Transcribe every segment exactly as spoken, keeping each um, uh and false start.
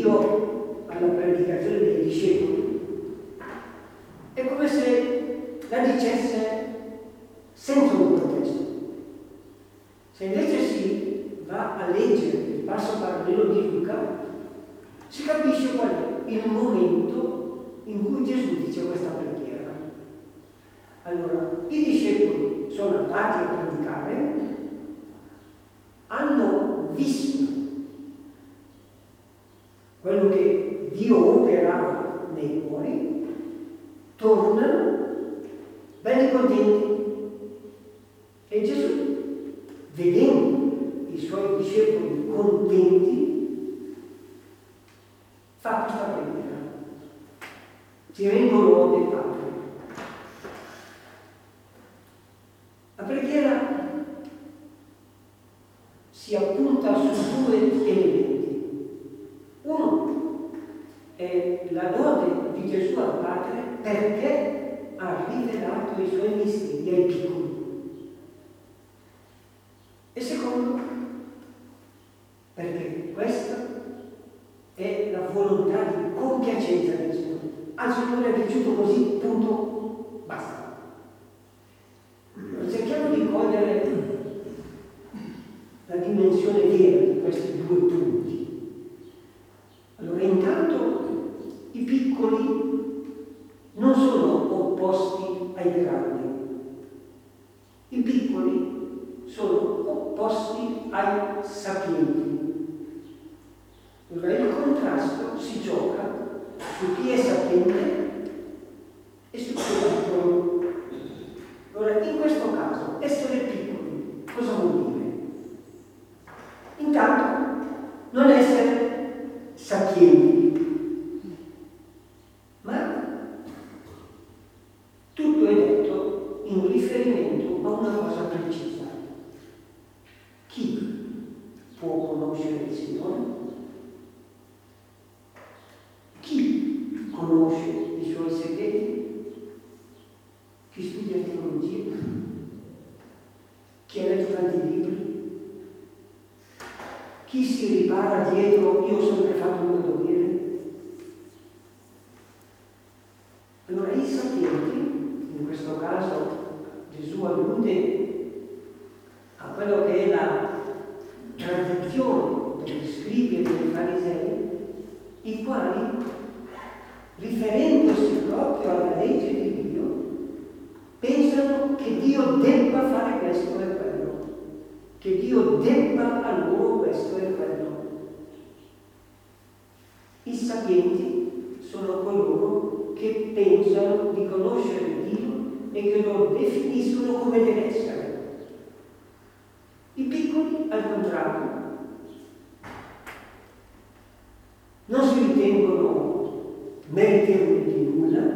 rinvio alla predicazione dei discepoli, è come se la dicesse senza un contesto. Se invece si va a leggere il passo parallelo di Luca, si capisce qual è il momento in cui Gesù dice questa preghiera. Allora, i discepoli sono andati a predicare, hanno visto quello che Dio operava nei cuori, tornano belli contenti. E Gesù, vedendo i suoi discepoli contenti, fa questa preghiera: ti rendo lode, Padre. La preghiera si appunta su due elementi. Uno è la lode di Gesù al Padre perché ha rivelato i suoi misteri ai piccoli. E secondo, perché questa è la volontà di compiacenza del Signore. Al Signore è piaciuto così, punto, basta. Cerchiamo di cogliere la dimensione vera di questi due punti. Allora, intanto i piccoli non sono opposti ai grandi. I piccoli sono opposti ai sapienti. Allora, il contrasto si gioca su chi è sapiente e su chi è piccolo. Allora, in questo caso, essere piccoli, cosa vuol dire? Intanto, non essere sapienti, ma tutto è detto in riferimento a una cosa precisa. Chi può conoscere il Signore? Chi conosce i suoi segreti? Chi studia teologia? Chi ha letto tanti libri? Chi si ripara dietro io ho sempre fatto il mio dovere? Allora i sapienti, in questo caso Gesù allude a quello che è la tradizione degli scribi e dei farisei, i quali, riferendosi proprio alla legge di Dio, pensano che Dio debba fare questo e quello, che Dio debba a loro questo e quello. I sapienti sono coloro che pensano di conoscere Dio e che lo definiscono come deve essere. I piccoli, al contrario, non si ritengono meritevoli di nulla,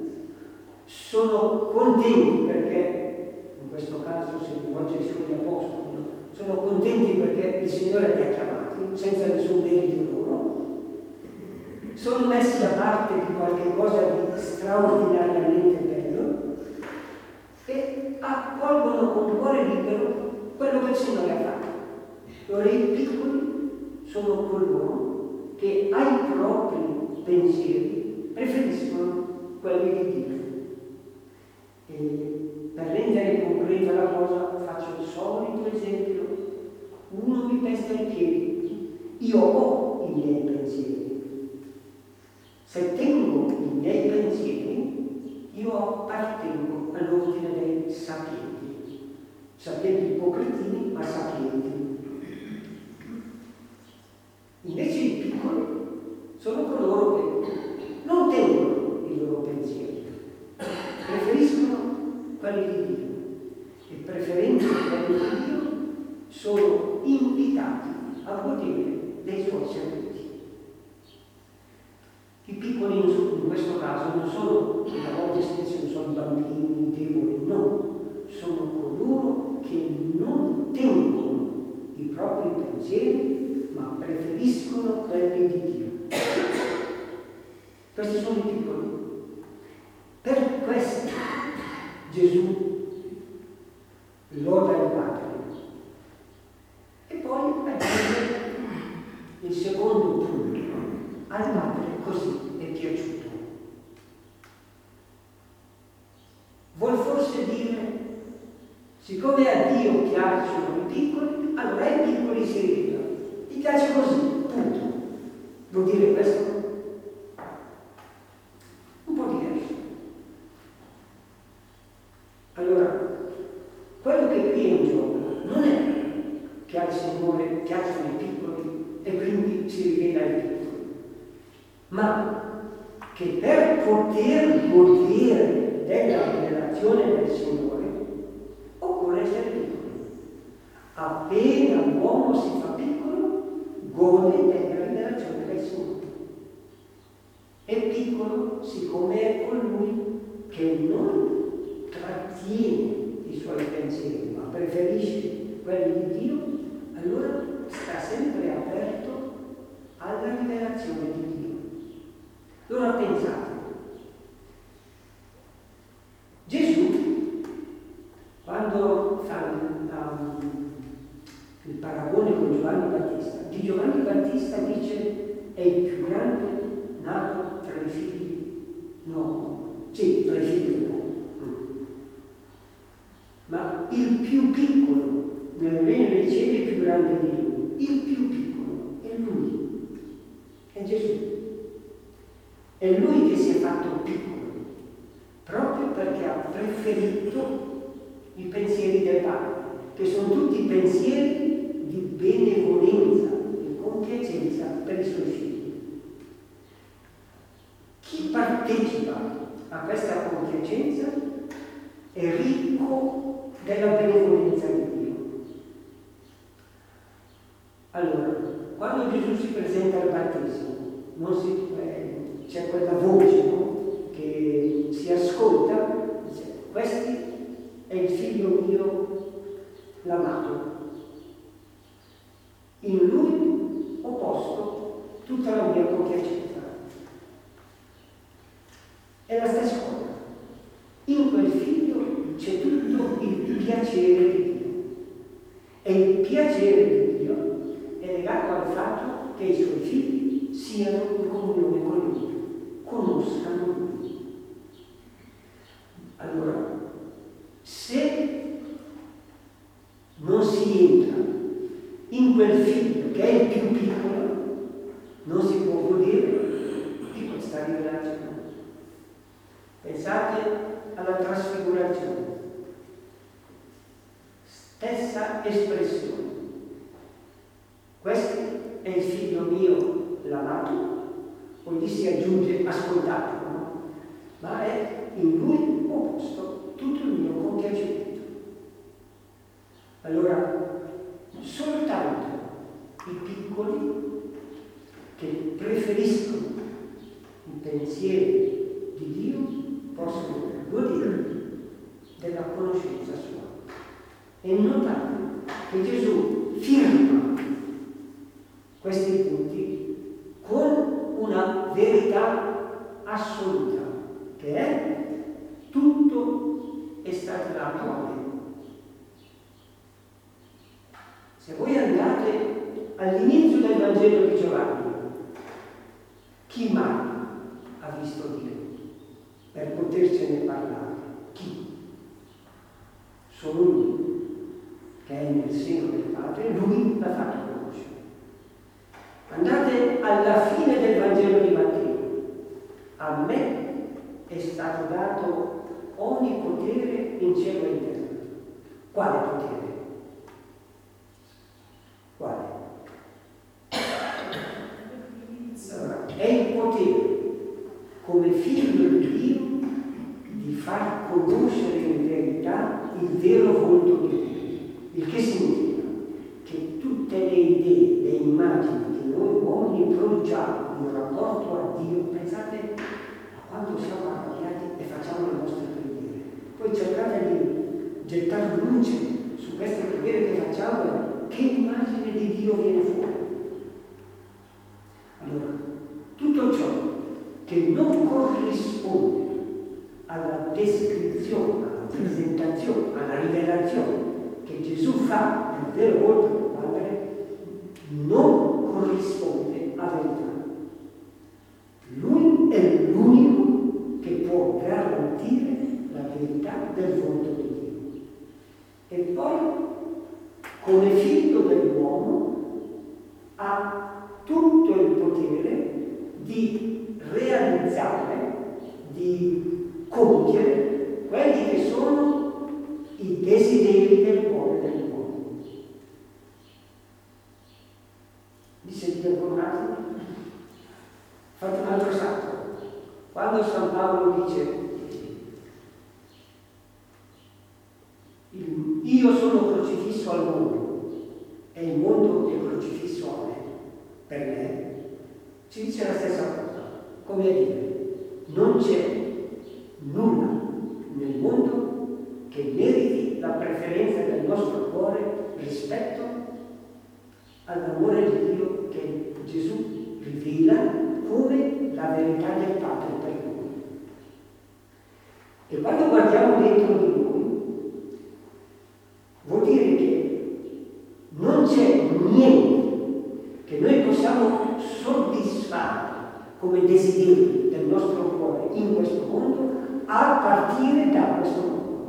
sono contenti perché, in questo caso si rivolge ai suoi apostoli, sono contenti perché il Signore li ha chiamati senza nessun merito loro, sono messi da parte di qualche cosa di straordinariamente bello e accolgono con cuore libero quello che il Signore ha fatto. Allora i piccoli sono coloro che ai propri pensieri preferiscono quelli di Dio. E per rendere concreta la cosa faccio il solito esempio: uno mi pesta i piedi, io ho i miei pensieri, se tengo i miei pensieri io appartengo all'ordine dei sapienti, sapienti ipocritini ma sapienti. Invece i piccoli sono coloro che non tengono i loro pensieri, preferiscono quelli di Dio e preferendo quelli di Dio sono invitati a godere dei suoi segreti. I piccoli in questo caso non sono, la volta stessa, non sono bambini deboli, no, sono coloro che non tengono i propri pensieri ma preferiscono quelli di Dio. Questi sono i piccoli. Per questo Gesù loda il Padre. E poi aggiunge il secondo punto: al Padre così è piaciuto. Vuol forse dire, siccome a Dio piacciono i piccoli, allora i piccoli si rivelano. Ti piace così, punto. Vuol dire questo? Un po' diverso. Allora, quello che qui è in gioco non è che al Signore piacciono i piccoli e quindi si rivela ai piccoli, ma che per poter godere della rivelazione del Signore occorre essere piccoli. Appena l'uomo si fa piccolo, gode della rivelazione del Signore. È piccolo siccome è colui che non trattiene i suoi pensieri, ma preferisce quelli di Dio, allora sta sempre aperto alla rivelazione di Dio. Allora pensate, Gesù, quando fa um, il paragone con Giovanni Battista, di Giovanni Battista dice è il più grande nato tra i figli, no, sì, tra i figli dell'uomo. Ma il più piccolo nel regno dei cieli è più grande di lui. Il più piccolo è lui, è Gesù. È lui che si è fatto piccolo, proprio perché ha preferito i pensieri del Padre, che sono tutti pensieri di benevolenza, di compiacenza per i suoi figli. Chi partecipa a questa compiacenza è ricco della benevolenza di Dio. Allora, quando Gesù si presenta al battesimo, non si, eh, c'è quella voce, no? Che si ascolta, dice, questo è il figlio mio l'amato. In lui ho posto tutta la mia compiacenza. È la stessa cosa. In quel figlio c'è tutto il piacere di Dio. E il piacere di Dio è legato al fatto che i suoi figli siano in comunione con Lui, conoscano Lui. Allora, se non si entra in quel figlio che è il più piccolo, non si può godere di questa rivelazione. Pensate alla trasfigurazione, stessa espressione. Questo è il figlio mio l'amato, poi gli si aggiunge ascoltatelo, no? Ma è in lui ho posto tutto il mio compiacimento. Allora, soltanto i piccoli che preferiscono i pensieri di Dio possono godere della conoscenza sua. E notate che Gesù firma questi punti con una verità assoluta, che è tutto è stato dato a me. Se voi andate all'inizio del Vangelo di Giovanni, chi mai ha visto Dio? Per potercene parlare. Chi? Solo lui, che è nel seno del Padre, lui l'ha fatto conoscere. Andate alla fine del Vangelo di Matteo. A me è stato dato ogni potere in cielo e in terra. Quale potere? Quale? Allora, è il potere come figlio di Dio di far conoscere in verità il vero volto di Dio. Il che significa che tutte le idee, le immagini che noi uomini produciamo in rapporto a Dio, pensate a quando siamo arrabbiati e facciamo le nostre preghiere. Poi cercate di gettare luce su queste preghiere che facciamo e che immagine di Dio viene fuori. Allora, tutto ciò che non corrisponde alla descrizione, alla presentazione, alla rivelazione che Gesù fa del vero volto del Padre, non corrisponde a verità. è l'unico che può garantire la verità del volto di Dio. E poi, come figlio dell'uomo, ha tutto il potere di realizzare, di compiere quelli che sono i desideri del cuore dell'uomo. Vi sentite ancora? Fate un altro salto. Quando San Paolo dice io sono crocifisso al mondo e il mondo è crocifisso a me, per me, ci dice la stessa cosa, come a dire, non c'è nulla nel mondo che meriti la preferenza del nostro cuore rispetto all'amore di Dio che Gesù rivela come la verità del Padre per noi. E quando guardiamo dentro di noi, vuol dire che non c'è niente che noi possiamo soddisfare come desideri del nostro cuore in questo mondo a partire da questo mondo.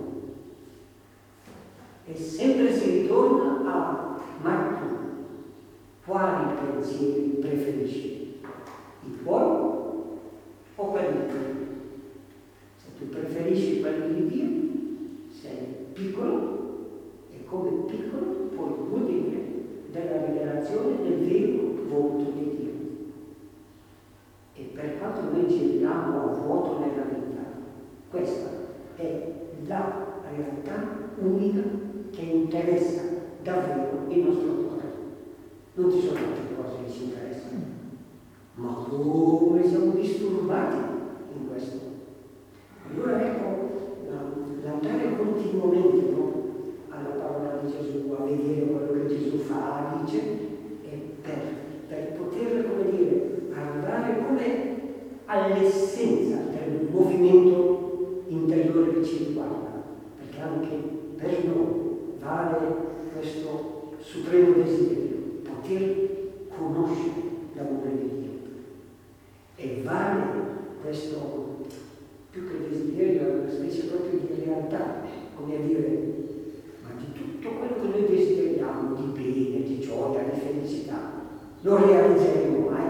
E sempre si ritorna a ma tu quali pensieri preferisci? I tuoi o quelli di Dio? Se tu preferisci quelli di Dio, sei piccolo e come piccolo puoi godere della rivelazione del vero volto di Dio. E per quanto noi giriamo a vuoto nella vita, questa è la realtà unica che interessa davvero il nostro cuore. Non ci sono altre cose che ci interessano, ma come siamo disturbati in questo. Allora ecco, l'andare continuamente, no, alla parola di Gesù, a vedere quello che Gesù fa, dice, e per, per poter, come dire, arrivare come all'essenza del movimento interiore che ci riguarda, perché anche per noi vale questo supremo desiderio, poter conoscere l'amore di Dio. E vale questo, più che desiderio, è una specie proprio di realtà, come a dire, ma di tutto quello che noi desideriamo, di bene, di gioia, di felicità, lo realizzeremo mai?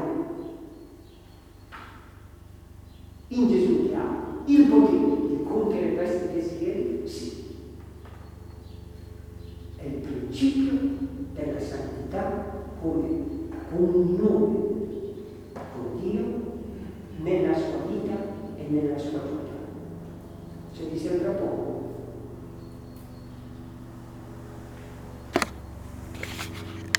In Gesù che ha il potere di compiere questi desideri, sì. È il principio della santità come comunione con Dio nella sua vita e nella sua vita. Se vi sembra poco,